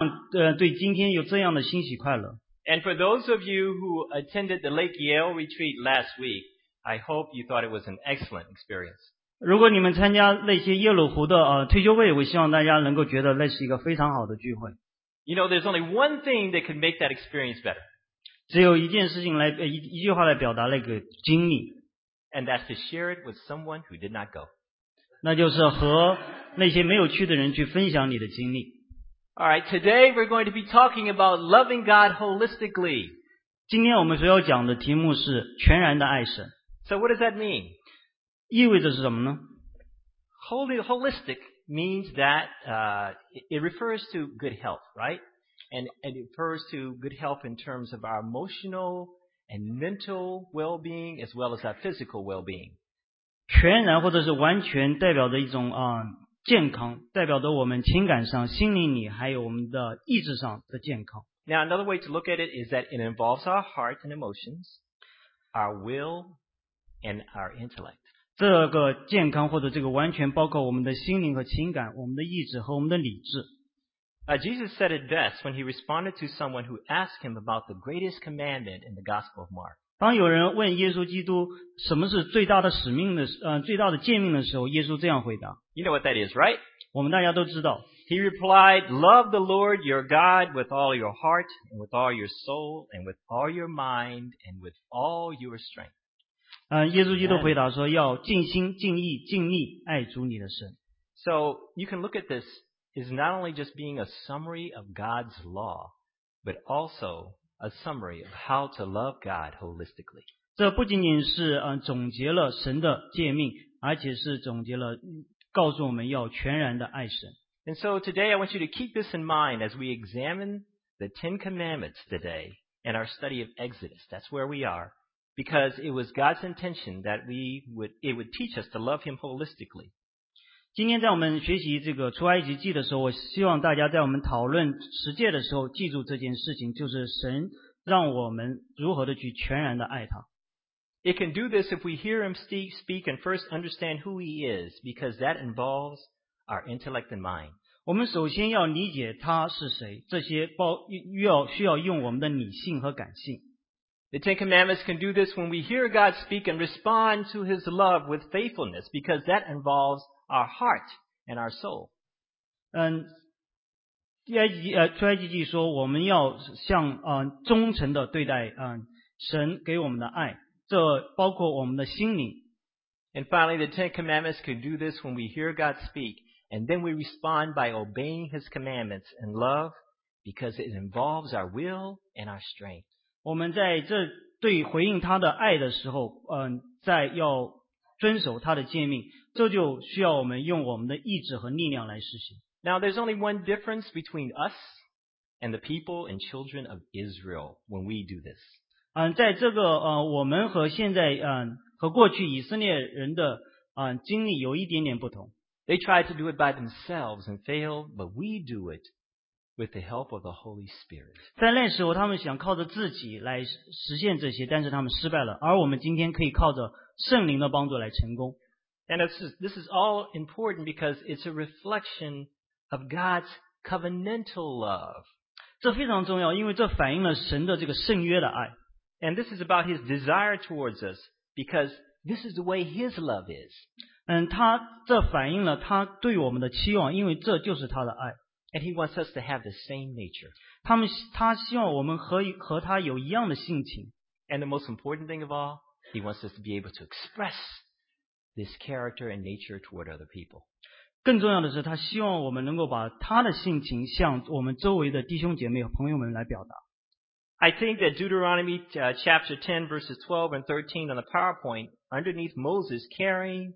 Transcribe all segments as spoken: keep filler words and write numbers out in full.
呃，对今天有这样的欣喜快乐。 And for those of you who attended the Lake Yale retreat last week, I hope you thought it was an excellent experience. 如果你们参加那些耶鲁湖的呃退休会，我希望大家能够觉得那是一个非常好的聚会。 You know, there's only one thing that could make that experience better. 只有一件事情来呃一一句话来表达那个经历， And that's to share it with someone who did not go. 那就是和那些没有去的人去分享你的经历。 All right, today we're going to be talking about loving God holistically. 今天我们所要讲的题目是全然的爱神， So what does that mean? 意味着是什么呢？ Holy, holistic means that uh, it, it refers to good health, right? And it refers to good health in terms of our emotional and mental well-being as well as our physical well-being. 全然或者是完全代表着一种啊、呃、健康，代表着我们情感上、心灵里还有我们的意志上的健康。 Now, another way to look at it is that it involves our heart and emotions, our will, and our intellect. 这个健康或者这个完全包括我们的心灵和情感、我们的意志和我们的理智。 Uh, Jesus said it best when he responded to someone who asked him about the greatest commandment in the Gospel of Mark. 当有人问耶稣基督什么是最大的使命的呃最大的诫命的时候，耶稣这样回答。 You know what that is, right? 我们大家都知道， He replied, "Love the Lord your God with all your heart and with all your soul and with all your mind and with all your strength." 嗯，耶稣基督回答说，要尽心、尽意、尽力爱主你的神。 So you can look at this as not only just being a summary of God's law, but also a summary of how to love God holistically. 这不仅仅是嗯总结了神的诫命，而且是总结了告诉我们要全然的爱神。 And so today I want you to keep this in mind as we examine the Ten Commandments today and our study of Exodus. That's where we are. Because it was God's intention that we would, it would teach us to love Him holistically. 今天在我们学习这个出埃及记的时候，我希望大家在我们讨论十诫的时候记住这件事情，就是神让我们如何的去全然的爱他。 It can do this if we hear Him speak, speak and first understand who He is, because that involves our intellect and mind. 我们首先要理解他是谁，这些包要需要用我们的理性和感性。 The Ten Commandments can do this when we hear God speak and respond to His love with faithfulness, because that involves our heart and our soul. 嗯，出埃及呃出埃及记说我们要像呃忠诚的对待嗯、呃、神给我们的爱，这包括我们的心灵。 And finally, the Ten Commandments can do this when we hear God speak, and then we respond by obeying His commandments in love, because it involves our will and our strength. 我们在这对回应他的爱的时候，嗯、呃，在要遵守他的诫命，这就需要我们用我们的意志和力量来实行。 Now, there's only one difference between us and the people and children of Israel when we do this. 嗯，在这个呃，我们和现在嗯和过去以色列人的嗯经历有一点点不同。 They tried to do it by themselves and failed, but we do it with the help of the Holy Spirit. 在那时候，他们想靠着自己来实现这些，但是他们失败了。而我们今天可以靠着圣灵的帮助来成功。 And this is, this is all important because it's a reflection of God's covenantal love. 这非常重要，因为这反映了神的这个圣约的爱。 And this is about His desire towards us, because this is the way His love is. 嗯，他这反映了他对我们的期望，因为这就是他的爱。 And He wants us to have the same nature. 他们他希望我们和和他有一样的性情。 And the most important thing of all, He wants us to be able to express this character and nature toward other people. 更重要的是，他希望我们能够把他的性情向我们周围的弟兄姐妹和朋友们来表达。 I think that Deuteronomy uh, chapter ten, verses twelve and thirteen on the PowerPoint, underneath Moses carrying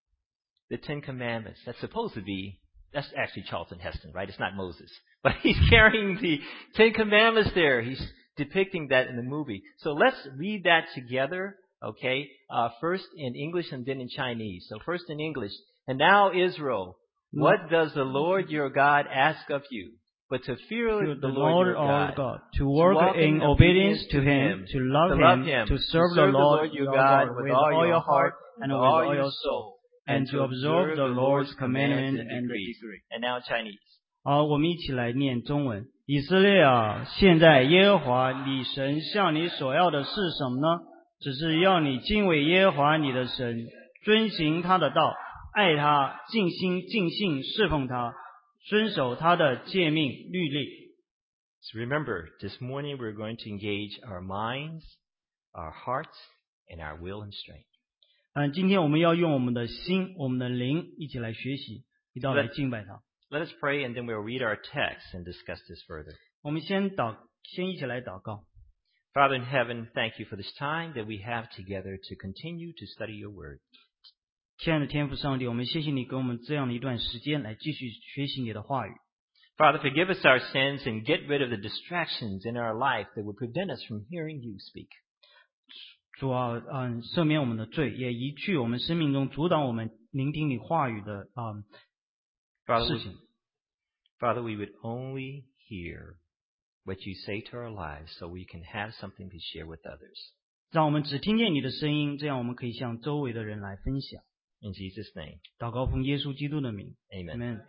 the Ten Commandments, that's supposed to be, that's actually Charlton Heston, right? It's not Moses. But he's carrying the Ten Commandments there. He's depicting that in the movie. So let's read that together, okay? Uh, first in English and then in Chinese. So first in English. And now, Israel, what does the Lord your God ask of you? But to fear To the Lord your God, God, to work walk in obedience to Him, to love Him, to serve the Lord your God with all your heart and with all your soul, and to observe the Lord's commandment and decree. And now Chinese. 好，我们一起来念中文。 以色列啊，现在耶和华你神向你所要的是什么呢？只是要你敬畏耶和华你的神，遵行他的道，爱他，尽心尽性侍奉他，遵守他的诫命律例。 So remember, this morning we're going to engage our minds, our hearts, and our will and strength. 嗯，今天我们要用我们的心、我们的灵一起来学习，一道来敬拜他。 Let us pray, and then we'll read our text and discuss this further. 我们先祷，先一起来祷告。 Father in heaven, thank you for this time that we have together to continue to study your word. 亲爱的天父上帝，我们谢谢你给我们这样的一段时间来继续学习你的话语。 Father, forgive us our sins and get rid of the distractions in our life that would prevent us from hearing you speak. 主啊，嗯，赦免我们的罪，也移去我们生命中阻挡我们聆听你话语的嗯 Father, 事 we, 情。 Father, we would only hear what you say to our lives so we can have something to share with others. 让我们只听见你的声音，这样我们可以向周围的人来分享。 In Jesus' name, 祷告奉耶稣基督的名 amen. ，Amen。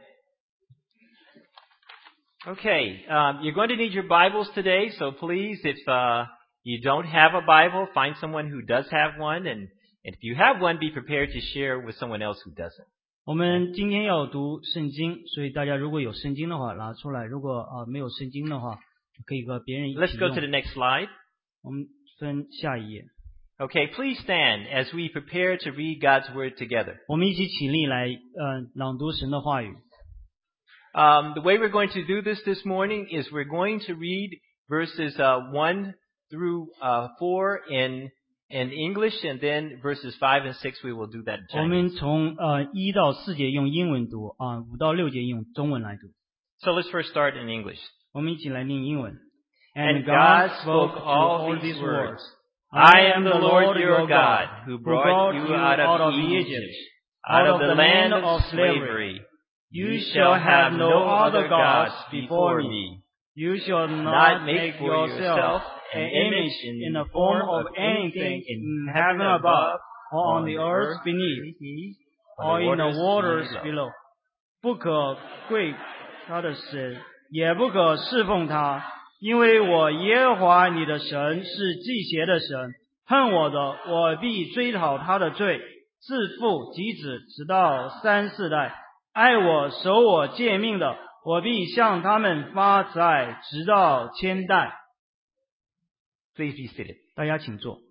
Okay, um, you're going to need your Bibles today, so please, if uh, you don't have a Bible, find someone who does have one, and, and if you have one, be prepared to share with someone else who doesn't. 我们今天要读圣经，所以大家如果有圣经的话拿出来，如果啊、呃、没有圣经的话，可以和别人一起 Let's go 用 to the next slide. 我们分下一页， Okay, please stand as we prepare to read God's Word together. 我们一起起立来呃朗读神的话语。 Um, the way we're going to do this this morning is we're going to read verses uh, one through uh, four in in English, and then verses five and six we will do that in 我们 Chinese. 从呃一到四节用英文读啊，五到六节用中文来读。 So let's first start in English. 我们一起来念英文。 And God spoke all these words. I am the Lord your God, who brought you out of Egypt, out of the land of slavery. You shall have no other gods before me. You shall Not not make make for yourself yourself an an image image in the form of anything in heaven above, or on the earth beneath, or in the waters below. 不可跪他的神，也不可侍奉他，因为我耶和华你的神是祭邪的神，恨我的，我必追讨他的罪，自父及子，直到三四代；爱我、守我诫命的，我必向他们发慈爱，直到千代。 Please be seated. 大家请坐。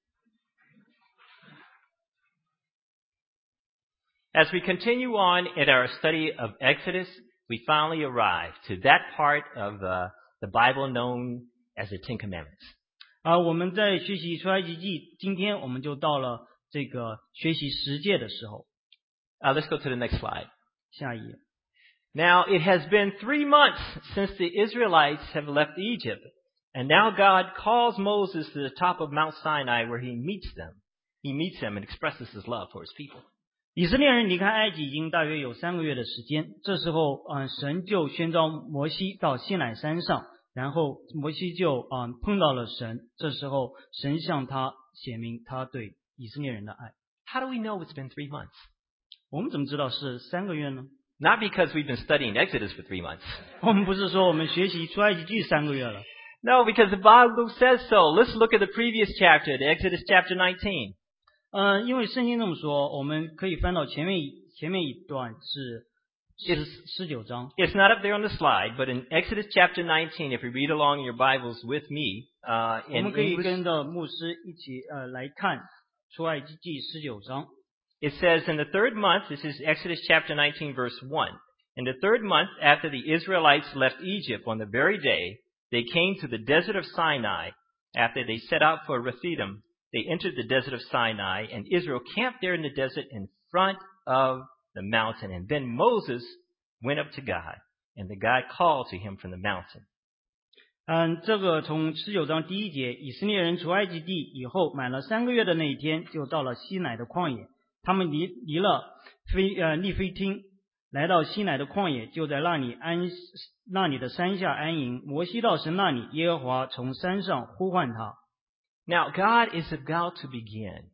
As we continue on in our study of Exodus, we finally arrive to that part of uh, the Bible known as the Ten Commandments. 啊，我们在学习出埃及记，今天我们就到了这个学习十诫的时候。 Uh, let's go to the next slide. 下一页。 Now, it has been three months since the Israelites have left Egypt, and now God calls Moses to the top of Mount Sinai where he meets them. He meets them and expresses his love for his people. 以色列人离开埃及已经大约有三个月的时间，这时候，嗯、呃，神就宣召摩西到西乃山上，然后摩西就，嗯、呃，碰到了神。这时候，神向他显明他对以色列人的爱。 How do we know it's been three months? 我们怎么知道是三个月呢？ Not because we've been studying Exodus for three months. 我们不是说我们学习出埃及记三个月了。 No, because the Bible says so. Let's look at the previous chapter, the Exodus chapter nineteen. 呃，因为圣经这么说，我们可以翻到前面前面一段是十十九章。 It's not up there on the slide, but in Exodus chapter nineteen, if you read along in your Bibles with me, uh, 我 in 们可以 English, 跟着牧师一起呃来看出埃及记十九章。 it says in the third month, this is Exodus chapter nineteen verse one. In the third month after the Israelites left Egypt on the very day, they came to the desert of Sinai. After they set out for Rephidim, they entered the desert of Sinai, and Israel camped there in the desert in front of the mountain. And then Moses went up to God, and the God called to him from the mountain. 嗯，这个从十九章第一节，以色列人出埃及地以后，满了三个月的那一天，就到了西乃的旷野。他们离离了非呃利非汀，来到西乃的旷野，就在那里安那里的山下安营。摩西到神那里，耶和华从山上呼唤他。 Now, God is about to begin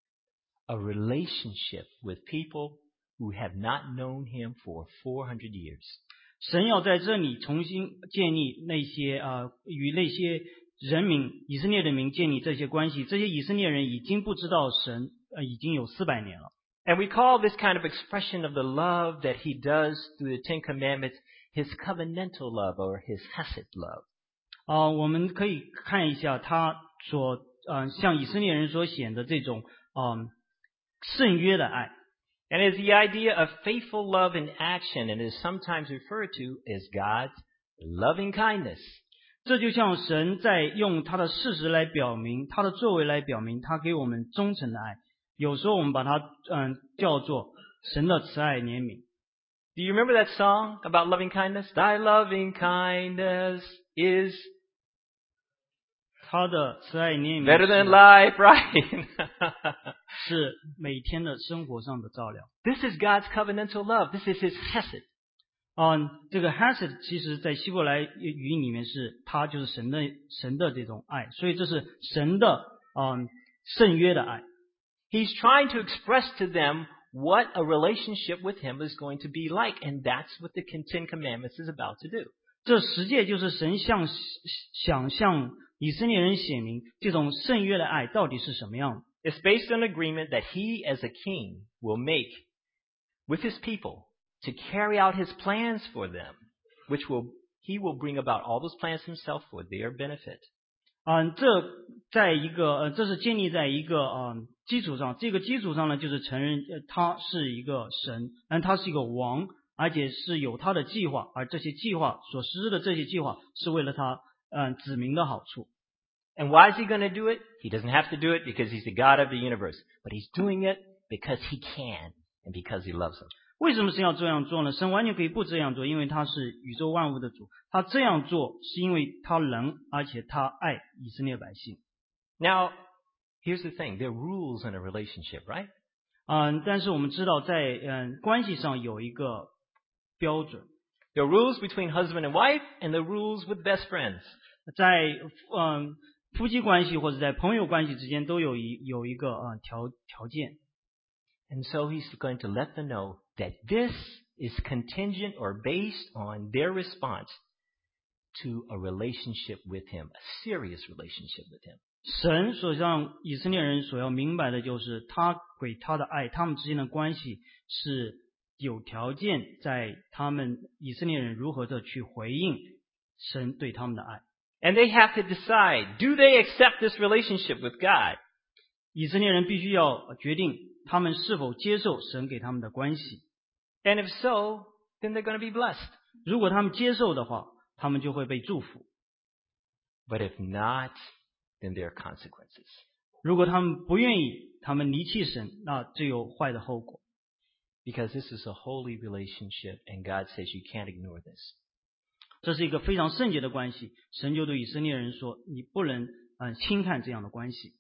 a relationship with people who have not known him for four hundred years. 神要在这里重新建立那些呃与那些人民以色列人民建立这些关系。这些以色列人已经不知道神呃已经有四百年了。 And we call this kind of expression of the love that he does through the Ten Commandments his covenantal love or his hesed love. 啊、呃，我们可以看一下他所呃向以色列人所显的这种嗯、呃、圣约的爱。 And it's the idea of faithful love in action and is sometimes referred to as God's loving kindness. 这就像神在用他的事实来表明，他的作为来表明他给我们忠诚的爱。有时候我们把它嗯、呃、叫做神的慈爱怜悯。 Do you remember that song about loving kindness? Thy loving kindness is 他的慈爱怜悯 better than life, right? 是每天的生活上的照料。 This is God's covenantal love. This is his hesed. 嗯，这个 hesed 其实在希伯来语里面是它就是神的神的这种爱，所以这是神的嗯圣约的爱。 He's trying to express to them what a relationship with him is going to be like, and that's what the Ten Commandments is about to do. 这实际就是神向想向以色列人显明这种圣约的爱到底是什么样的。 It's based on agreement that he, as a king, will make with his people to carry out his plans for them, which will he will bring about all those plans himself for their benefit. 嗯，这在一个呃，这是建立在一个嗯基础上，这个基础上呢，就是承认呃他是一个神，但他是一个王，而且是有他的计划，而这些计划所实施的这些计划是为了他嗯子民的好处。 And why is he going to do it? He doesn't have to do it because he's the God of the universe, but he's doing it because he can and because he loves them. 为什么神要这样做呢？神完全可以不这样做，因为他是宇宙万物的主。他这样做是因为他能，而且他爱以色列百姓。 Now, here's the thing. There are rules in a relationship, right? 嗯，但是我们知道在嗯关系上有一个标准。 There are rules between husband and wife, and the rules with best friends. 在嗯夫妻关系或者在朋友关系之间都有一有一个呃条条件。 And so he's going to let them know that this is contingent or based on their response to a relationship with him, a serious relationship with him. 神所让以色列人所要明白的就是，他给他的爱，他们之间的关系是有条件，在他们以色列人如何的去回应神对他们的爱。 And they have to decide, do they accept this relationship with God? 以色列人必须要决定他们是否接受神给他们的关系。 And if so, then they're going to be blessed. 如果他们接受的话，他们就会被祝福。 But if not, then there are consequences. 如果他们不愿意，他们离弃神，那就有坏的后果。 Because this is a holy relationship, and God says you can't ignore this. 这是一个非常圣洁的关系，神就对以色列人说：“你不能呃轻看这样的关系。”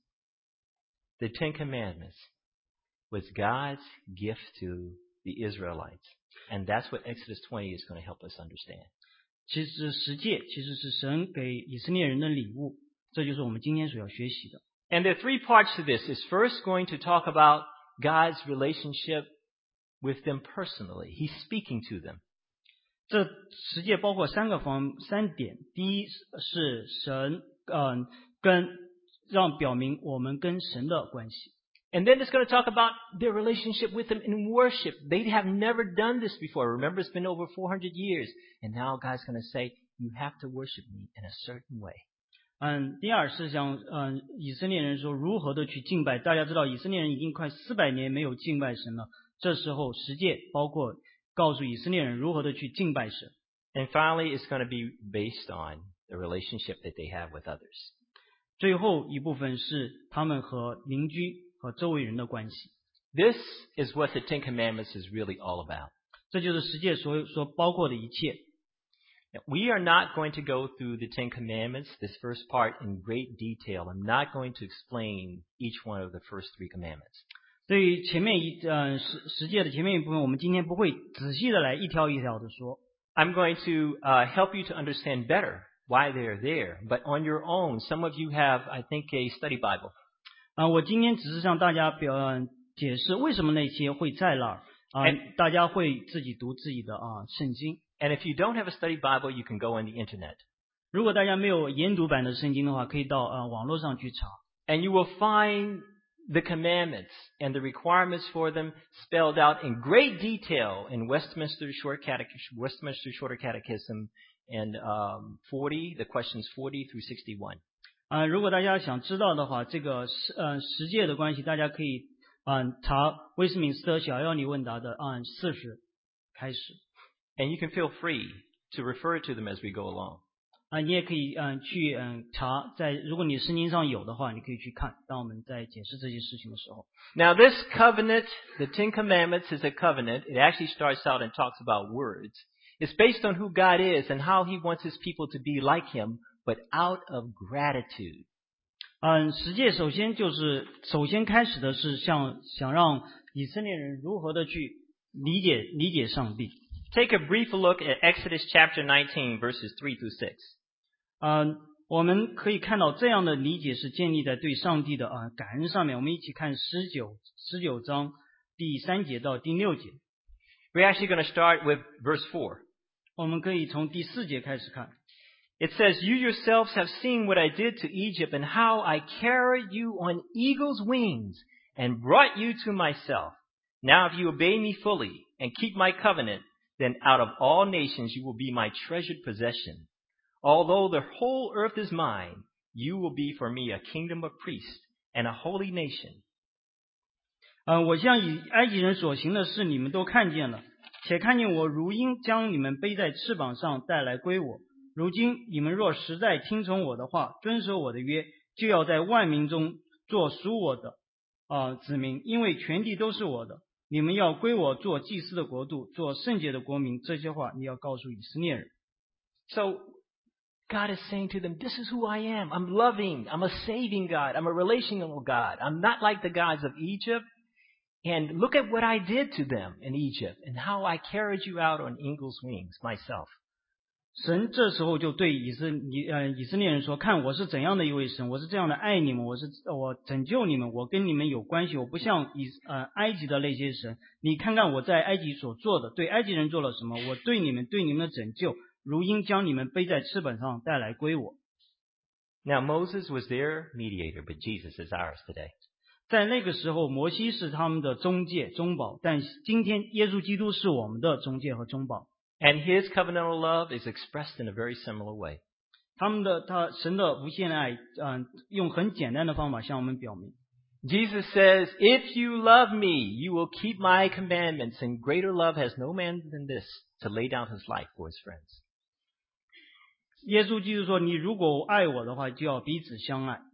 The Ten Commandments was God's gift to the Israelites, and that's what Exodus twenty is going to help us understand. 其实十诫其实是神给以色列人的礼物，这就是我们今天所要学习的。 And there are three parts to this. It's first going to talk about God's relationship with them personally. He's speaking to them. 这十诫包括三个方三点，第一是神嗯、呃、跟让表明我们跟神的关系。 And then it's going to talk about their relationship with him in worship. They have never done this before. Remember, it's been over four hundred years. And now God's going to say, you have to worship me in a certain way. 嗯，第二是想嗯以色列人说如何的去敬拜。大家知道以色列人已经快四百年没有敬拜神了，这时候十诫包括告诉以色列人如何的去敬拜神。 And finally, it's going to be based on the relationship that they have with others. 最后一部分是他们和邻居和周围人的关系。 This is what the Ten Commandments is really all about. 这就是十诫所所包括的一切。 Now, we are not going to go through the Ten Commandments, this first part, in great detail. I'm not going to explain each one of the first three commandments. 对于前面一呃十十诫的前面一部分，我们今天不会仔细的来一条一条的说。 I'm going to uh, help you to understand better why they're there. But on your own, some of you have, I think, a study Bible. 啊、呃，我今天只是向大家表、呃、解释为什么那些会在那儿啊、呃，大家会自己读自己的啊、呃、圣经。 And if you don't have a study Bible, you can go on the internet. 如果大家没有研读版的圣经的话，可以到呃网络上去查。 And you will find the commandments and the requirements for them spelled out in great detail in Westminster Short Catechism, Westminster Shorter Catechism, and um, forty, the questions forty through sixty-one. 啊、呃，如果大家想知道的话，这个十呃十诫的关系，大家可以嗯、呃、查威斯敏斯特小要理问答的按四十开始。 And you can feel free to refer to them as we go along. 啊、呃，你也可以嗯、呃、去嗯、呃、查，在如果你圣经上有的话，你可以去看。当我们在解释这些事情的时候。 Now this covenant, the Ten Commandments is a covenant. It actually starts out and talks about words. It's based on who God is and how He wants His people to be like Him, but out of gratitude. 嗯，十诫首先就是首先开始的是想想让以色列人如何的去理解理解上帝。 Take a brief look at Exodus chapter nineteen, verses three through six. 嗯，我们可以看到这样的理解是建立在对上帝的啊感恩上面。我们一起看十九十九章第三节到第六节。 We're actually going to start with verse four. 我们可以从第四节开始看。 It says, "You yourselves have seen what I did to Egypt and how I carried you on eagle's wings and brought you to myself. Now if you obey me fully and keep my covenant, then out of all nations you will be my treasured possession. Although the whole earth is mine, you will be for me a kingdom of priests and a holy nation." 呃，我向以埃及人所行的事，你们都看见了，且看见我如鹰将你们背在翅膀上带来归我。如今你们若实在听从我的话，遵守我的约，就要在万民中做属我的啊、呃、子民，因为全地都是我的。你们要归我做祭司的国度，做圣洁的国民。这些话你要告诉以色列人。 So God is saying to them, this is who I am. I'm loving. I'm a saving God. I'm a relational God. I'm not like the gods of Egypt. And look at what I did to them in Egypt and how I carried you out on eagle's wings myself. 神这时候就对以色列呃以色列人说：“看我是怎样的一位神，我是这样的爱你们，我是我拯救你们，我跟你们有关系，我不像以呃埃及的那些神。你看看我在埃及所做的，对埃及人做了什么？我对你们对你们的拯救，如鹰将你们背在翅膀上带来归我。” Now Moses was their mediator, but Jesus is ours today. 在那个时候，摩西是他们的中介中保，但今天耶稣基督是我们的中介和中保。 And His covenantal love is expressed in a very similar way. 他们的他神的无限爱，嗯、呃，用很简单的方法向我们表明。 Jesus says, "If you love me, you will keep my commandments, and greater love has no man than this, to lay down his life for his friends." 耶稣基督说：“你如果爱我的话，就要彼此相爱。”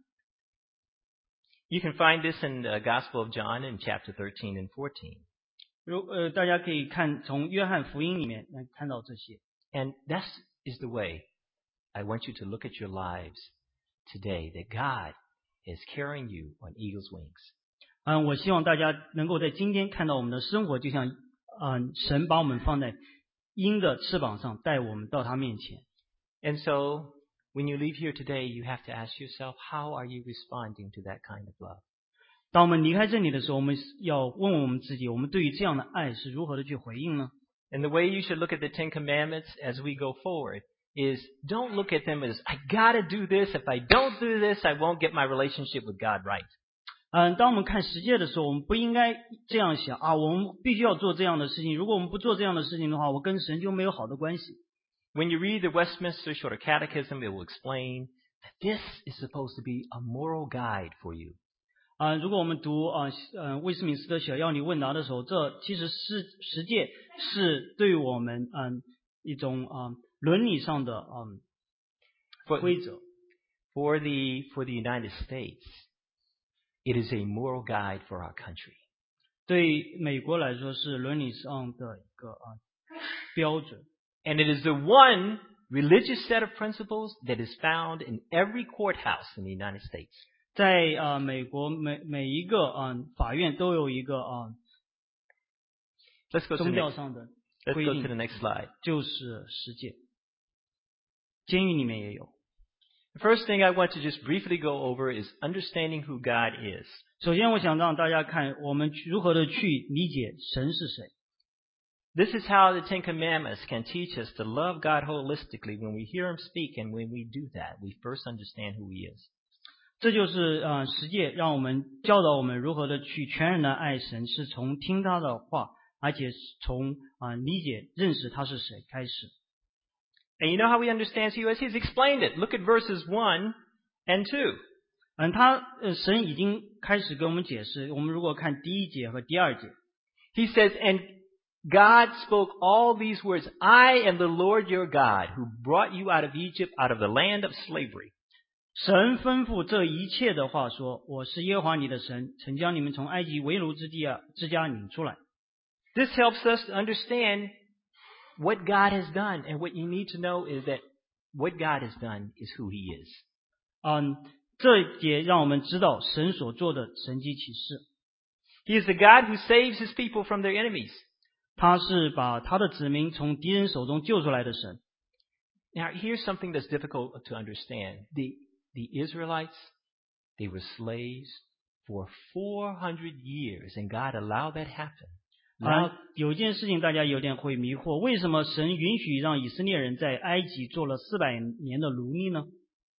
You can find this in the Gospel of John in chapter thirteen and fourteen. 如呃，大家可以看从约翰福音里面来看到这些。 And that is the way I want you to look at your lives today, that God is carrying you on eagle's wings. 嗯，我希望大家能够在今天看到我们的生活，就像嗯，神把我们放在鹰的翅膀上，带我们到他面前。 And so, when you leave here today, you have to ask yourself, how are you responding to that kind of love? 当我们离开这里的时候，我们要问问我们自己，我们对于这样的爱是如何的去回应呢？ And the way you should look at the Ten Commandments as we go forward is don't look at them as, I gotta do this. If I don't do this, I won't get my relationship with God right. 嗯，当我们看十诫的时候，我们不应该这样想啊，我们必须要做这样的事情。如果我们不做这样的事情的话，我跟神就没有好的关系。 When you read the Westminster Shorter Catechism, it will explain that this is supposed to be a moral guide for you. 啊、呃，如果我们读啊呃威斯敏斯特小要理问答的时候，这其实是十诫是对我们嗯、呃、一种啊、呃、伦理上的嗯、呃、规则。 For the for the United States, it is a moral guide for our country. 对美国来说是伦理上的一个啊、呃、标准。 And it is the one religious set of principles that is found in every courthouse in the United States. 在啊、呃、美国每每一个啊、呃、法院都有一个啊、 呃、宗教上的规定， Let's go to the next slide. 就是十诫。监狱里面也有。 The first thing I want to just briefly go over is understanding who God is. 首先，我想让大家看我们如何的去理解神是谁。 This is how the Ten Commandments can teach us to love God holistically. When we hear Him speak and when we do that, we first understand who He is. 这就是呃十诫让我们教导我们如何的去全然的爱神，是从听他的话，而且从啊、呃、理解认识他是谁开始。 And you know how we understand who He is? He's explained it. Look at verses one and two. 嗯，他呃神已经开始给我们解释。我们如果看第一节和第二节 He says, and God spoke all these words, I am the Lord your God, who brought you out of Egypt, out of the land of slavery. 神吩咐这一切的话说，我是耶和华你的神，曾将你们从埃及为奴之地啊之家领出来。 This helps us to understand what God has done. And what you need to know is that what God has done is who He is. 嗯，这一节让我们知道神所做的神迹奇事。 He is the God who saves His people from their enemies. 他是把他的子民从敌人手中救出来的神。 Now, here's something that's difficult to understand. The, the Israelites, they were slaves for four hundred years, and God allowed that happen. 啊，有一件事情大家有点会迷惑，为什么神允许让以色列人在埃及做了四百年的奴隶呢？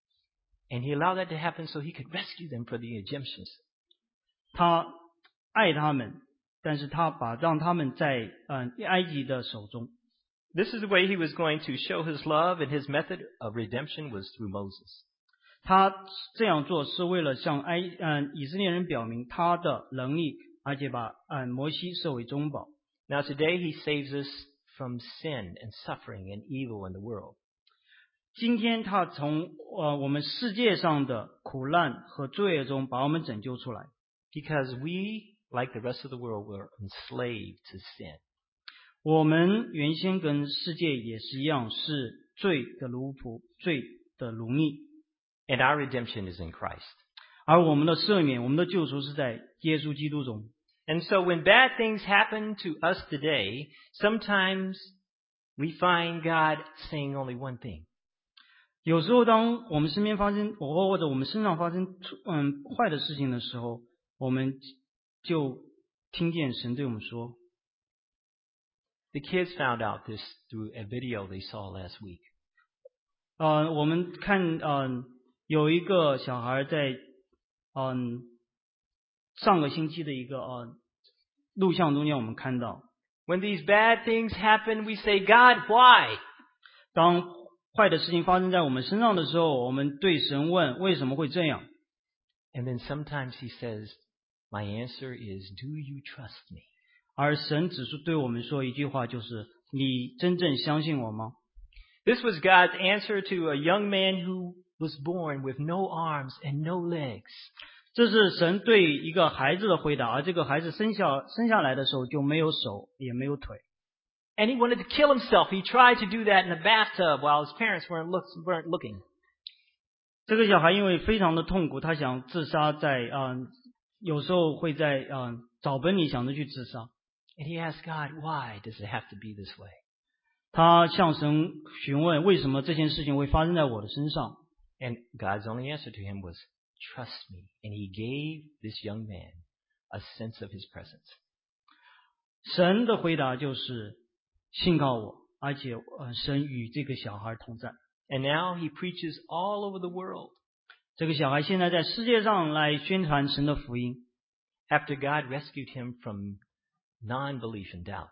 And He allowed that to happen so He could rescue them from the Egyptians. 他爱他们，但是他把让他们在嗯、呃、埃及的手中。 This is the way He was going to show His love, and His method of redemption was through Moses. 他这样做是为了向埃嗯、呃、以色列人表明他的能力，而且把嗯、呃、摩西设为中保。 Now today He saves us from sin and suffering and evil in the world. 今天他从呃我们世界上的苦难和罪恶中把我们拯救出来。 Because we, like the rest of the world, were enslaved to sin. 我们原先跟世界也是一样，是罪的奴仆，罪的奴隶。 And our redemption is in Christ. 而我们的赦免，我们的救赎是在耶稣基督中。 And so when bad things happen to us today, sometimes we find God saying only one thing. 有时候，当我们身边发生，或或者我们身上发生嗯坏的事情的时候，我们就听见神对我们说。 The kids found out this through a video they saw last week. 呃，我们看，嗯、呃，有一个小孩在，嗯、呃，上个星期的一个呃录像中间，我们看到， When these bad things happen, we say, God, why? 当坏的事情发生在我们身上的时候，我们对神问为什么会这样？ And then sometimes He says, my answer is, do you trust me? 而神只是对我们说一句话，就是你真正相信我吗？ This was God's answer to a young man who was born with no arms and no legs. 这是神对一个孩子的回答，而这个孩子生下生下来的时候就没有手也没有腿。 And he wanted to kill himself. He tried to do that in a bathtub while his parents weren't, look, weren't looking. 这个小孩因为非常的痛苦，他想自杀在，在、呃、有时候会在呃澡盆里想着去自杀。 And he asked God, why does it have to be this way? 他向神询问为什么这件事情会发生在我的身上。 And God's only answer to him was, trust me. And He gave this young man a sense of His presence. 神的回答就是信靠我，而且呃神与这个小孩同在。 And now he preaches all over the world. 这个小孩现在在世界上来宣传神的福音。 After God rescued him from non-belief and doubt.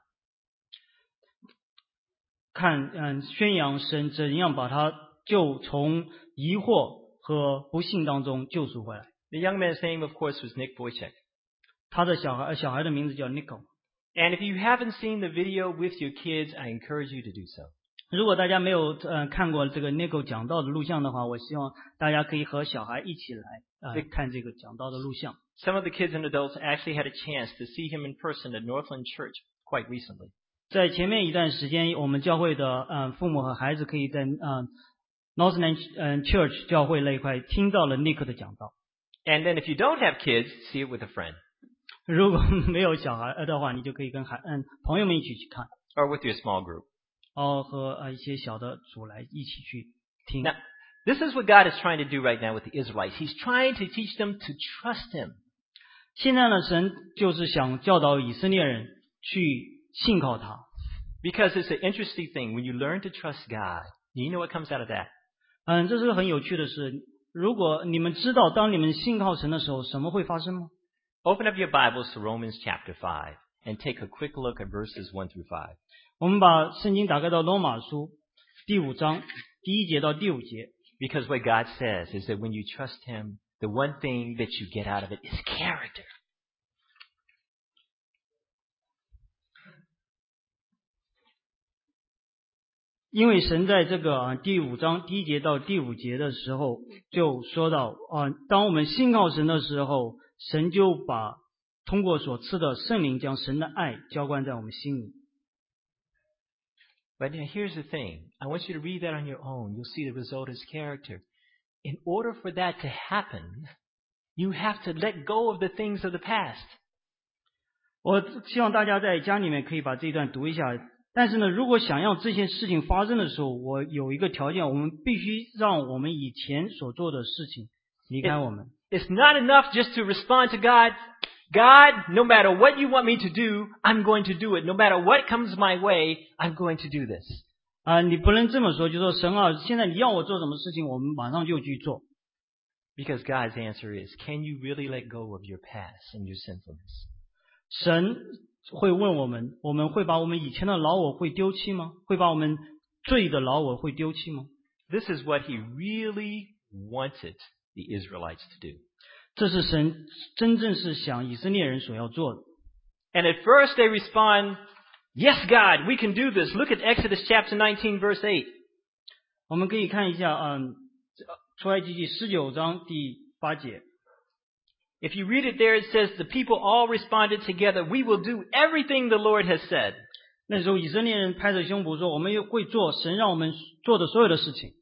看，嗯，宣扬神怎样把他救从疑惑和不幸当中救赎回来。 The young man's name, of course, was Nick Boychuk. 他的小孩，小孩的名字叫 Nico。 And if you haven't seen the video with your kids, I encourage you to do so. 如果大家没有呃看过这个 Nico 讲道的录像的话，我希望大家可以和小孩一起来呃看这个讲道的录像。 Some of the kids and adults actually had a chance to see him in person at Northland Church quite recently. 在前面一段时间，我们教会的呃父母和孩子可以在呃 Northland 嗯 Church 教会那一块听到了 Nick 的讲道。 And then if you don't have kids, see it with a friend. 如果没有小孩的话，你就可以跟孩嗯朋友们一起去看， Or with your small group. 哦和呃一些小的组来一起去听。 Now, this is what God is trying to do right now with the Israelites. He's trying to teach them to trust Him. 现在呢，神就是想教导以色列人去信靠他。 Because it's an interesting thing. When you learn to trust God, you know what comes out of that? 嗯，这是很有趣的事。如果你们知道，当你们信靠神的时候，什么会发生吗？ Open up your Bibles to Romans chapter five and take a quick look at verses one through five. 我们把圣经打开到罗马书第五章第一节到第五节。 Because what God says is that when you trust Him, the one thing that you get out of it is character. 因为神在这个啊第五章第一节到第五节的时候就说到啊，当我们信靠神的时候，神就把通过所赐的圣灵将神的爱浇灌在我们心里。 But now here's the thing. I want you to read that on your own. You'll see the result is character. In order for that to happen, you have to let go of the things of the past. 我希望大家在家里面可以把这一段读一下。但是呢，如果想要这些事情发生的时候，我有一个条件，我们必须让我们以前所做的事情离开我们。 It's not enough just to respond to God. God, no matter what you want me to do, I'm going to do it. No matter what comes my way, I'm going to do this. 啊、呃，你不能这么说，就说神啊，现在你要我做什么事情，我们马上就去做。 Because God's answer is, can you really let go of your past and your sinfulness? 神会问我们，我们会把我们以前的老我会丢弃吗？会把我们罪的老我会丢弃吗？ This is what He really wanted the Israelites to do. 这是神真正是想以色列人所要做的。 And at first they respond, yes, God, we can do this. Look at Exodus chapter nineteen, verse eight. 我们可以看一下，嗯，出埃及记十九章第八节。 If you read it there, it says the people all responded together, we will do everything the Lord has said. 那时候以色列人拍着胸脯说，我们会做神让我们做的所有的事情。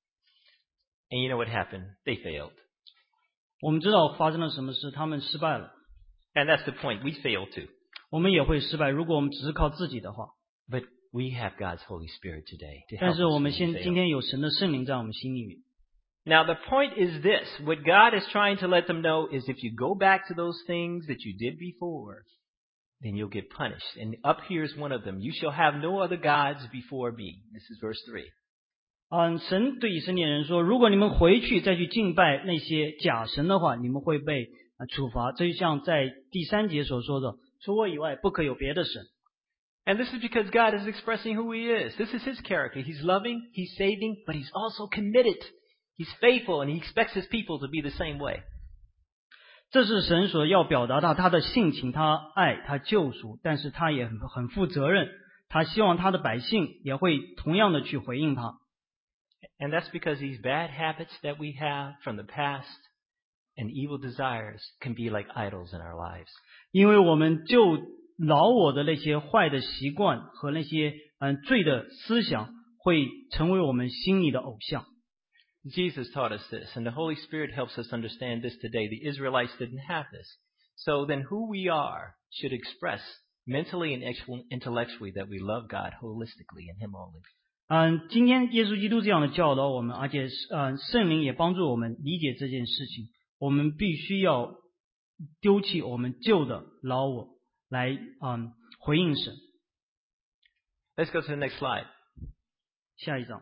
And you know what happened? They failed. 我们知道发生了什么事，他们失败了。 And that's the point. We fail too. 我们也会失败，如果我们只是靠自己的话。 But we have God's Holy Spirit today to help us. 但是我们现 fail. 今天有神的圣灵在我们心里面。 Now the point is this. What God is trying to let them know is if you go back to those things that you did before, then you'll get punished. And up here is one of them. You shall have no other gods before me. This is verse three. 嗯，神对以色列人说，如果你们回去再去敬拜那些假神的话，你们会被呃处罚。这就像在第三节所说的，除我以外不可有别的神。 And this is because God is expressing who He is. This is His character. He's loving, He's saving, but He's also committed. He's faithful, and He expects His people to be the same way. 这是神所要表达的，他的性情，他爱，他救赎，但是他也很很负责任，他希望他的百姓也会同样的去回应他。 And that's because these bad habits that we have from the past and evil desires can be like idols in our lives. 因为我们就老我的那些坏的习惯和那些嗯罪的思想，会成为我们心里的偶像。 Jesus taught us this, and the Holy Spirit helps us understand this today. The Israelites didn't have this. So then who we are should express mentally and intellectually that we love God holistically and Him only. 嗯，今天耶稣基督这样的教导我们，而且嗯圣灵也帮助我们理解这件事情。我们必须要丢弃我们旧的老我，来嗯回应神。 Let's go to the next slide. 下一章。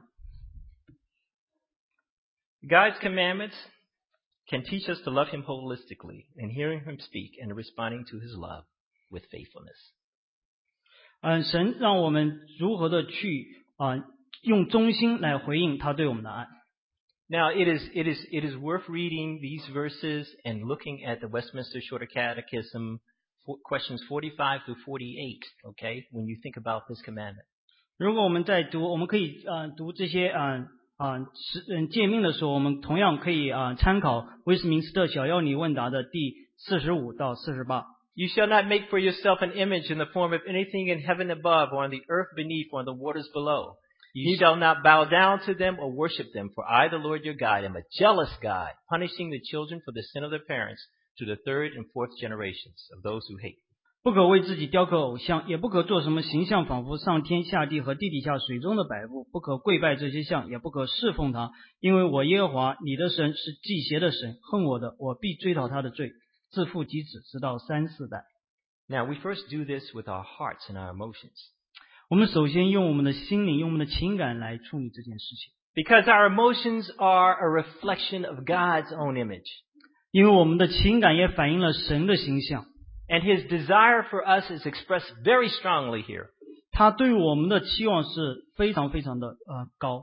God's commandments can teach us to love Him holistically and hearing Him speak and responding to His love with faithfulness. 嗯，神让我们如何的去啊、呃、用忠心来回应他对我们的爱。 Now it is it is it is worth reading these verses and looking at the Westminster Shorter Catechism for questions forty-five through forty-eight. Okay, when you think about this commandment. 如果我们在读，我们可以呃读这些啊。啊，是嗯，诫命的时候，我们同样可以啊参考威斯敏斯特小要理问答的第四十五到四十八。 You shall not make for yourself an image in the form of anything in heaven above, or on the earth beneath, or on the waters below. You shall not bow down to them or worship them, for I, the Lord your God, am a jealous God, punishing the children for the sin of their parents to the third and fourth generations of those who hate. 不可为自己雕刻偶像，也不可做什么形象，仿佛上天下地和地底下水中的百物，不可跪拜这些像，也不可侍奉他，因为我耶和华你的神是忌邪的神，恨我的，我必追讨他的罪，自父及子，直到三四代。 Now we first do this with our hearts and our emotions. 我们首先用我们的心灵，用我们的情感来处理这件事情。 Because our emotions are a reflection of God's own image. 因为我们的情感也反映了神的形象。 And His desire for us is expressed very strongly here. 他对我们的期望是非常非常的呃高。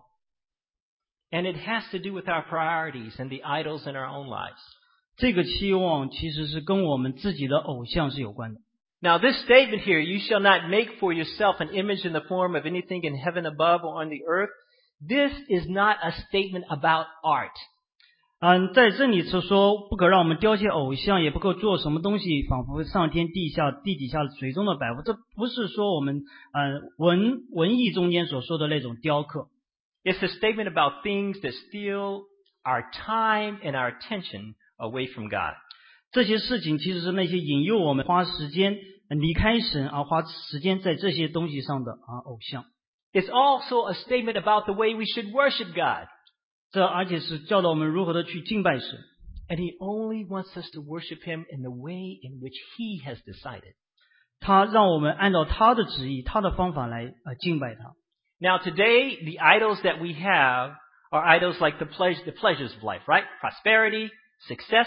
And it has to do with our priorities and the idols in our own lives. 这个期望其实是跟我们自己的偶像是有关的。 Now this statement here, you shall not make for yourself an image in the form of anything in heaven above or on the earth. This is not a statement about art. 嗯，在这里是说不可让我们雕些偶像，也不可做什么东西，仿佛上天地下地底下水中的百物。这不是说我们呃文文艺中间所说的那种雕刻。 It's a statement about things that steal our time and our attention away from God. 这些事情其实是那些引诱我们花时间离开神而花时间在这些东西上的啊偶像。 It's also a statement about the way we should worship God. 这而且是教导我们如何的去敬拜神。 And He only wants us to worship Him in the way in which He has decided. 他让我们按照他的旨意，他的方法来呃敬拜他。 Now today, the idols that we have are idols like the, pleas- the pleasures of life, right? Prosperity, success,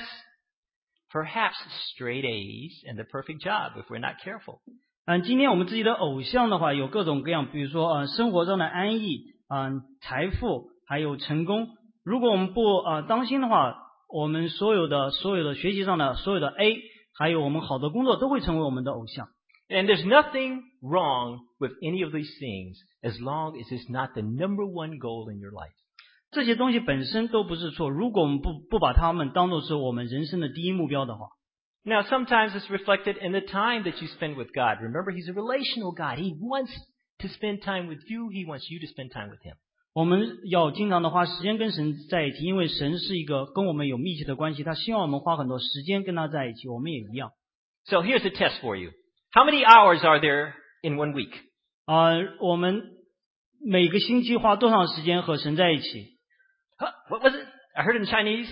perhaps straight A's and the perfect job if we're not careful. 嗯，今天我们自己的偶像的话有各种各样，比如说呃生活上的安逸，嗯、财富，还有成功。如果我们不呃当心的话，我们所有的所有的学习上的所有的 A， 还有我们好的工作都会成为我们的偶像。 And there's nothing wrong with any of these things as long as it's not the number one goal in your life. 这些东西本身都不是错，如果我们不不把它们当作是我们人生的第一目标的话。 Now, sometimes it's reflected in the time that you spend with God. Remember, He's a relational God. He wants to spend time with you. He wants you to spend time with Him. 我们要经常的花时间跟神在一起，因为神是一个跟我们有密切的关系，他希望我们花很多时间跟他在一起，我们也一样。 So here's a test for you. How many hours are there in one week? 啊、呃，我们每个星期花多长时间和神在一起？ Huh? What was it? I heard it in Chinese.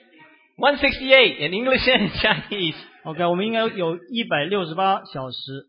one sixty-eight in English and in Chinese. OK， 我们应该有一百六十八小时。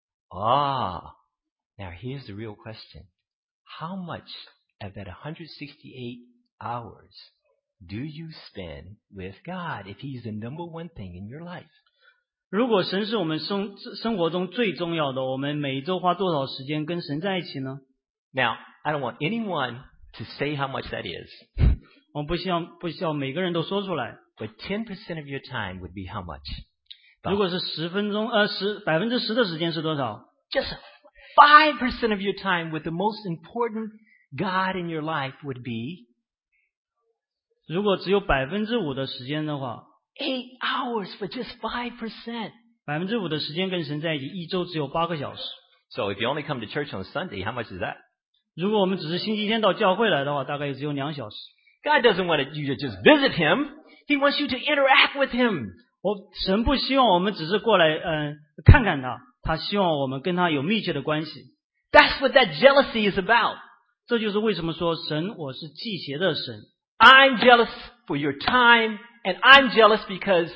Ah, now here's the real question. How much of that one hundred sixty-eight hours do you spend with God if He's the number one thing in your life? 如果神是我们生生活中最重要的，我们每一周花多少时间跟神在一起呢？ Now, I don't want anyone to say how much that is. 我不希望不希望每个人都说出来。 But ten percent of your time would be how much? 如果是十分钟，呃，十百分之十的时间是多少？ Just five percent of your time with the most important God in your life would be 如果只有百分之五的时间的话， eight hours for just five percent. 百分之五的时间跟神在一起，一周只有八个小时。 So if you only come to church on Sunday, how much is that? 如果我们只是星期天到教会来的话，大概也只有两小时。 God doesn't want you to just visit Him. He wants you to interact with Him. 我神不希望我们只是过来，嗯、呃，看看他，他希望我们跟他有密切的关系。 That's what that jealousy is about. 这就是为什么说神，我是忌邪的神。 I'm jealous for your time, and I'm jealous because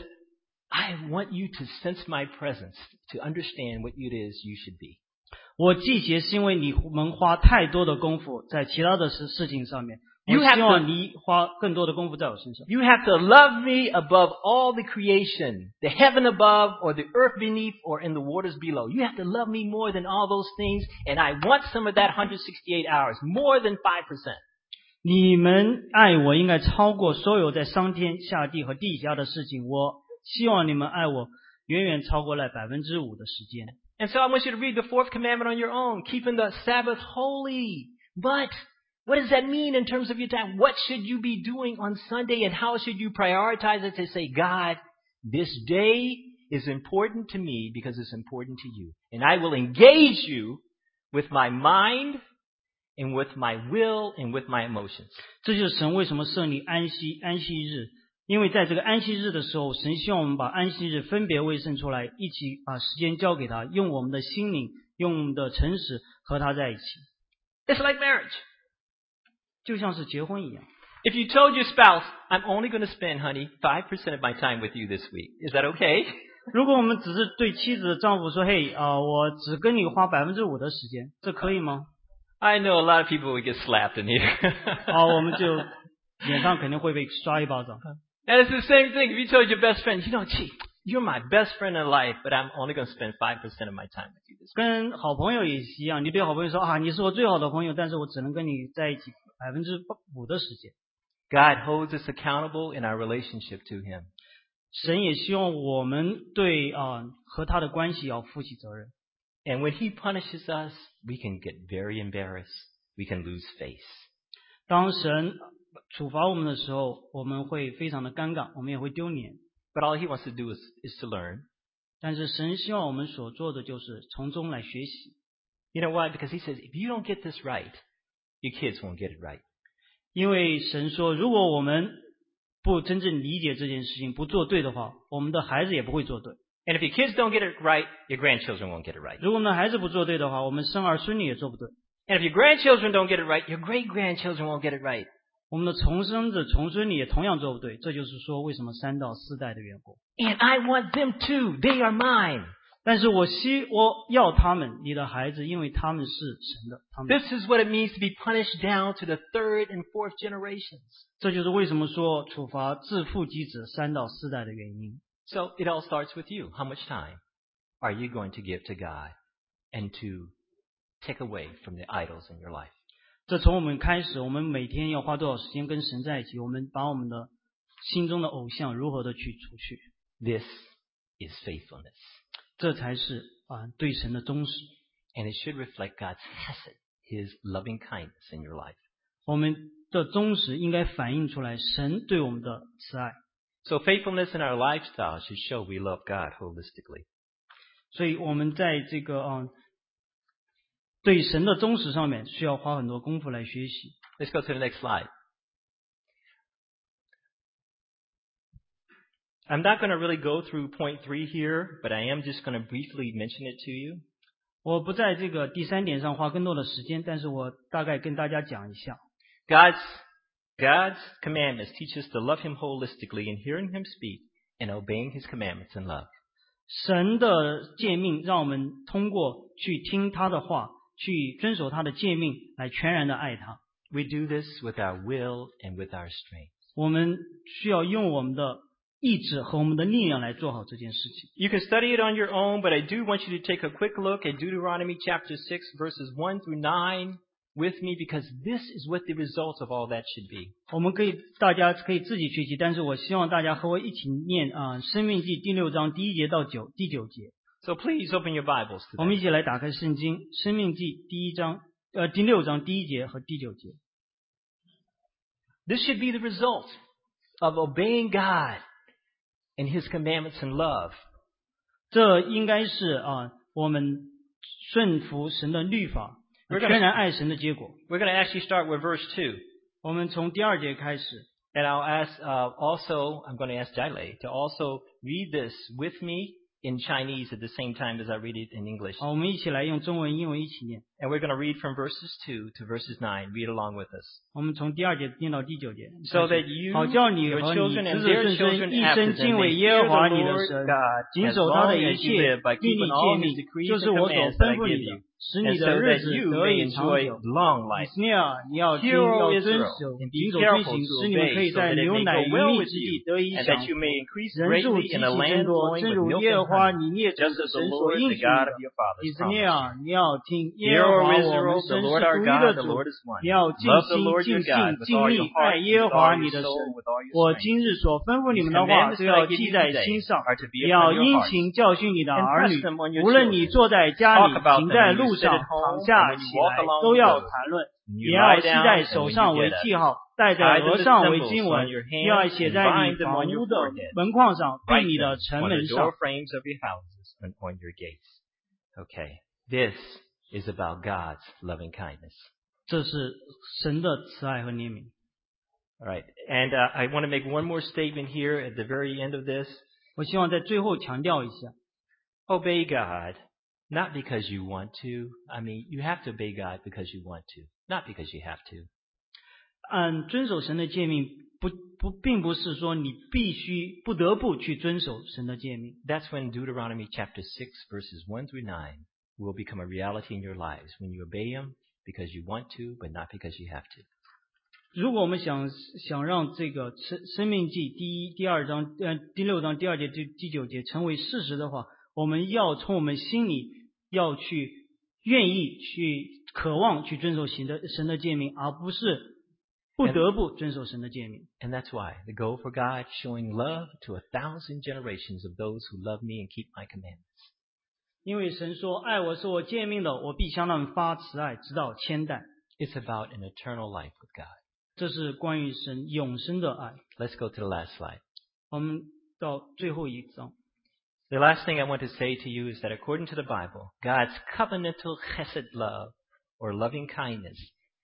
I want you to sense my presence, to understand what it is you should be. 我忌邪是因为你们花太多的功夫在其他的事事情上面。 You 我 have 希望你花更多的功夫在我身上。 You have to love me above all the creation, the heaven above or the earth beneath or in the waters below. You have to love me more than all those things, and I want some of that one hundred sixty-eight hours, more than five percent. 你们爱我应该超过所有在上天下地和地下的事情。我希望你们爱我远远超过了百分之五的时间。 And so I want you to read the fourth commandment on your own, keeping the Sabbath holy. But what does that mean in terms of your time? What should you be doing on Sunday, and how should you prioritize it to say, God, this day is important to me because it's important to you. And I will engage you with my mind and with my will and with my emotions. 这就是神为什么设立安息安息日，因为在这个安息日的时候，神希望我们把安息日分别为圣出来，一起把时间交给他，用我们的心灵，用我们的诚实和他在一起。 It's like marriage. 就像是结婚一样。 If you told your spouse, I'm only going to spend, honey, five percent of my time with you this week, is that okay? 如果我们只是对妻子的丈夫说，嘿，啊、呃，我只跟你花百分之五的时间，这可以吗？ I know a lot of people would get slapped in here. 好，我们就脸上肯定会被刷一巴掌。 And it's the same thing. If you told your best friend, you know, gee, you're my best friend in life, but I'm only going to spend five percent of my time with you this week. 跟好朋友也是一样，你对好朋友说啊，你是我最好的朋友，但是我只能跟你在一起百分之五的时间。 God holds us accountable in our relationship to Him. 神也希望我们对啊、呃、和他的关系要负起责任。 And when He punishes us, we can get very embarrassed. We can lose face. 当神处罚我们的时候，我们会非常的尴尬，我们也会丢脸。 But all He wants to do is, is to learn. 但是神希望我们所做的就是从中来学习。 You know why? Because He says, if you don't get this right, your kids won't get it right. 因为神说，如果我们不真正理解这件事情，不做对的话，我们的孩子也不会做对。 And if your kids don't get it right, your grandchildren won't get it right. 如果我们的孩子不做对的话，我们生儿孙女也做不对。 And if your grandchildren don't get it right, your great-grandchildren won't get it right. 我们的重生子、重孙女也同样做不对。这就是说，为什么三到四代的缘故。 And I want them too. They are mine. 但是我希我要他们，你的孩子，因为他们是神的。他们 This is what it means to be punished down to the third and fourth generations. 这就是为什么说处罚自父及子三到四代的原因。 So it all starts with you. How much time are you going to give to God and to take away from the idols in your life? 这从我们开始，我们每天要花多少时间跟神在一起？我们把我们的心中的偶像如何的去除去？ This is faithfulness. 这才是啊对神的忠实。 And it should reflect God's hesed, His loving kindness in your life. 我们的忠实应该反映出来神对我们的慈爱。 So faithfulness in our lifestyle should show we love God holistically. 所以我们在这个啊对神的忠实上面需要花很多功夫来学习。 Let's go to the next slide. I'm not going to really go through point three here, but I am just going to briefly mention it to you. 我不在这个第三点上花更多的时间，但是我大概跟大家讲一下。 God's, God's commandments teach us to love Him holistically in hearing Him speak and obeying His commandments in love. 神的诫命让我们通过去听他的话，去遵守他的诫命，来全然的爱他。 We do this with our will and with our strength. 我们需要用我们的意志和我们的力量来做好这件事情。 You can study it on your own, but I do want you to take a quick look at Deuteronomy chapter six, verses one through nine with me, because this is what the results of all that should be. 我们可以大家可以自己学习，但是我希望大家和我一起念啊，《申命记》第六章第一节到九第九节。 So please open your Bibles 我们 today. 一起来打开圣经，《申命记》第一章呃第六章第一节和第九节。 This should be the result of obeying God and His commandments in love. 这应该是啊我们顺服神的律法， We're gonna- 全然爱神的结果。 We're going to actually start with verse two. 我们从第二节开始。 And I'll ask, uh, also, I'm going to ask Jailei to also read this with me in Chinese at the same time as I read it in English. 好，我们一起来用中文、英文一起念。 And we're going to read from verses two to verses nine. Read along with us. 我们从第二节念到第九节。 So that you, 好叫你 your 和你 children 子 and 子 their 孙 children 孙一 after 生 them 敬 may 畏耶 fear 和 the 华你的 Lord 神， God 谨 as 守他 long 的 as 一 you 切 live by 律例 keeping all 诫 His 命， decrees 就 and 是我所 commands 吩 that I 咐 give 你 you, 的，使 and 你 so 的日 that 子 you 得 may 以长 enjoy 久。 long 以 life. 色列啊，你要听， Hear, O 要遵 Israel, 守， and 谨 be 守遵 careful 行， to 使你们 obey, 可以 so 在 that it 牛 may 奶 go 与 well 蜜 with 之地 you, 得以 and 享 that you 福， may increase 人数 greatly 极 in 其 a 增 land 多， flowing 正 with 如 milk 耶和 and 华 honey, 你列祖 just 的 as the 神所 Lord, 应 the 许 God 你 of 的。 your fathers 以色列 promised 啊，你要听 you. 耶 Hear, 和 O 华我们 Israel, 神 the 是 Lord our 独一 God, 的 the 主， Lord is one. 你要尽 Love the 心 Lord 尽 your 性 God with 尽 all 力 your 爱 heart, 耶 with 和华 all 你 your 的神。 soul, with all your 我 strength. 今日所吩咐你 These 们的话， commandments 都 that I 要 give 记 you 在 today 心上， are to be 也要 upon your 殷 hearts. 勤教训你的儿 Impress 女。 them on your 无论你 children. 坐在家 Talk 里， about 行 them 在 when you 路 sit 上， at 躺 home, 下 and when 起 you walk 来， along 都 the 要 road, 谈论。 when 也 you 要 lie 系 down, 在 and 手 when 上 you 为 get up. 记号，戴在 Tie them 额 as 上为 symbols 经 on 文， your 又要 hands 写 and 在你 bind them 房 on your 屋的 forehead. 门框上，对 Write 你的 them 城 on 门 the 上。 door frames of your houses and on your gates. Okay, this is about God's loving kindness. 这是神的慈爱和怜悯。 All right, and uh, I want to make one more statement here at the very end of this. 我希望在最后强调一下， Obey God, not because you want to. I mean, you have to obey God because you want to, not because you have to. 按遵守神的诫命， 不不，并不是说你必须不得不去遵守神的诫命。 That's when Deuteronomy chapter six, verses one through nine will become a reality in your lives when you obey them because you want to, but not because you have to. 如果我们想想让这个生生命记第一、第二章、呃第六章第二节、第第九节成为事实的话，我们要从我们心里要去愿意去渴望去遵守神的神的诫命，而不是不得不遵守神的诫命。 And that's why the goal for God showing love to a thousand generations of those who love me and keep my commandments. 因为神说：“爱我是我诫命的，我必向他们发慈爱，直到千代。” It's about an eternal life with God. 这是关于神永生的爱。 Let's go to the last slide. 我们到最后一章。 The last thing I want to say to you is that according to the Bible, God's covenantal chesed love, or loving kindness,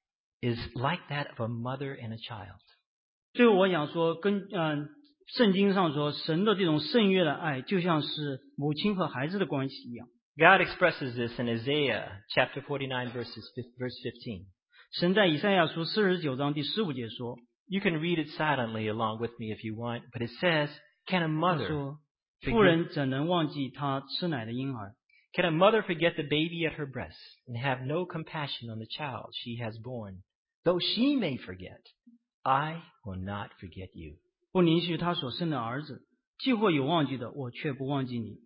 is like that of a mother and a child. 最后我想说，跟嗯、呃、圣经上说，神的这种圣约的爱，就像是母亲和孩子的关系一样。 God expresses this in Isaiah chapter forty-nine, verses verse fifteen. 神在以赛亚书四十九章第十五节说 You can read it silently along with me if you want, but it says, "Can a：“ 他 mother 说，妇人怎能忘记她吃奶的婴儿？ can a mother forget the baby at her breast and have no compassion on the child she has born? Though she may forget, I will not forget you." 不允许她所生的儿子，既或有忘记的，我却不忘记你。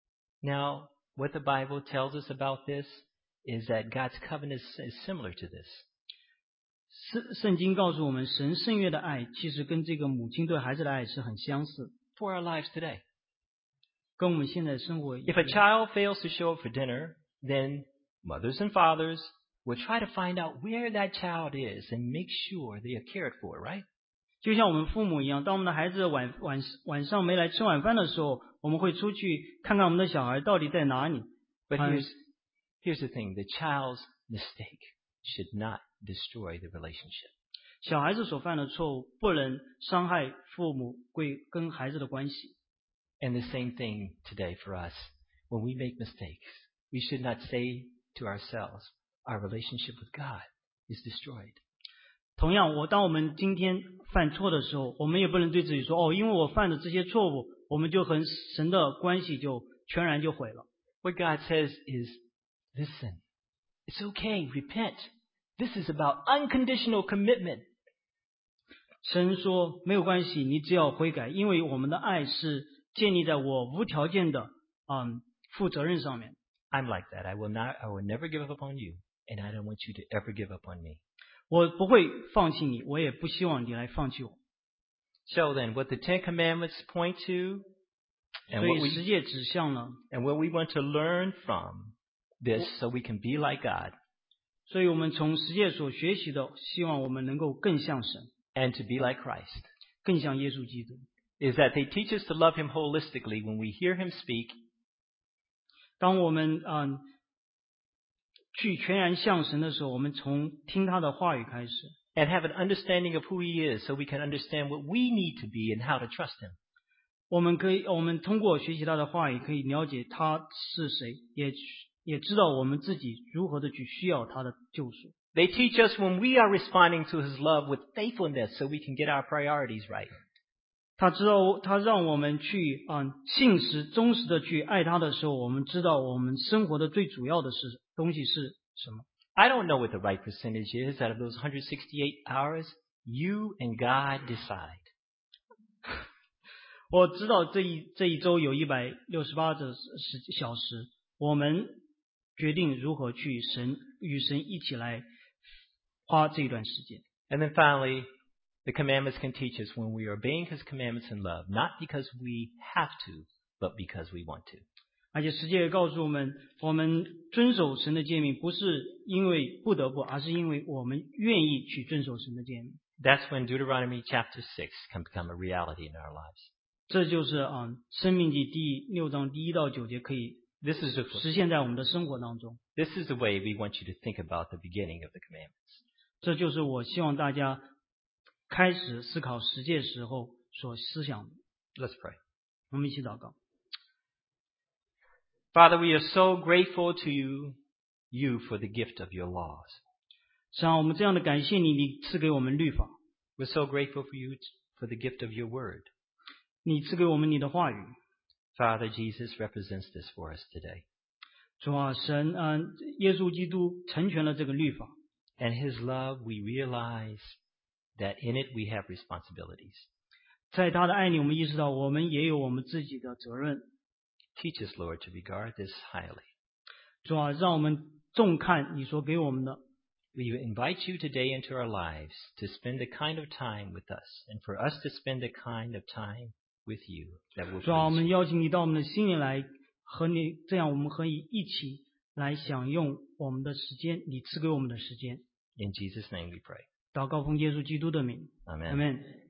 Now, what the Bible tells us about this is that God's covenant is similar to this. 圣圣经告诉我们，神圣约的爱其实跟这个母亲对孩子的爱是很相似， For our lives today. 跟我们现在的生活一 If a 样。 child fails to show up for dinner, then mothers and fathers will try to find out where that child is and make sure they are cared for, right? 就像我们父母一样，当我们的孩子晚晚晚上没来吃晚饭的时候，我们会出去看看我们的小孩到底在哪里。 But Um, here's, here's the thing. The child's mistake should not destroy the relationship. 小孩子所犯的错误不能伤害父母归跟孩子的关系。 And the same thing today for us. When we make mistakes, we should not say to ourselves, our relationship with God is destroyed. 同样，我当我们今天犯错的时候，我们也不能对自己说：“哦，因为我犯的这些错误，我们就和神的关系就全然就毁了。” What God says is, listen, it's okay, repent. This is about unconditional commitment. 神说：“没有关系，你只要悔改，因为我们的爱是建立在我无条件的嗯负责任上面。” I'm like that. I will not, I will never give up on you, and I don't want you to ever give up on me. 我不会放弃你，我也不希望你来放弃我。 So then, what the Ten Commandments point to, and 所 what 以 we 十诫指向了， and what we want to learn from this, so we can be like God 所以我们从十诫所学习的，希望我们能够更像神， and to be like Christ, 更像耶稣基督。 is that they teach us to love Him holistically when we hear Him speak, 当我们嗯去全然像神的时候，我们从听他的话语开始， and have an understanding of who He is, so we can understand what we need to be and how to trust Him. 我们可以，我们通过学习他的话语，可以了解他是谁，也也知道我们自己如何的去需要他的救赎。 They teach us when we are responding to His love with faithfulness, so we can get our priorities right. 他知道，他让我们去嗯信实、忠实的去爱他的时候，我们知道我们生活的最主要的是东西是什么。 I don't know what the right percentage is out of those one hundred sixty-eight hours. You and God decide. 我知道这一这一周有一百六十八个时小时，我们决定如何去神与神一起来花这一段时间。 And then finally, the commandments can teach us when we are obeying His commandments in love, not because we have to, but because we want to. 而且世界也告诉我们，我们遵守神的诫命，不是因为不得不，而是因为我们愿意去遵守神的诫命。 That's when Deuteronomy chapter six can become a reality in our lives. 这就是啊，《申命记》第六章第一到九节可以 This is the 实现在我们的生活当中。 this is the way we want you to think about the beginning of the commandments. 这就是我希望大家开始思考十诫时候所思想的。 Let's pray. 我们一起祷告。 Father, we are so grateful to you, you for the gift of your laws. 神啊，我们这样的感谢你，你赐给我们律法。 We're so grateful for you for the gift of your word. 你赐给我们你的话语。 Father, Jesus represents this for us today. 主啊，神啊、呃，耶稣基督成全了这个律法。 And his love, we realize that in it we have responsibilities. 在他的爱里，我们意识到我们也有我们自己的责任。 Teach us, Lord, to regard this highly. 主啊，让我们重看你所给我们的。 We invite you today into our lives to spend the kind of time with us, and for us to spend the kind of time with you that will 主啊，我 please 们 you. 邀请你到我们的心里来，和你这样，我们可以一起来享用我们的时间，你赐给我们的时间。 In Jesus' name we pray. 祷告奉耶稣基督的名， Amen. Amen。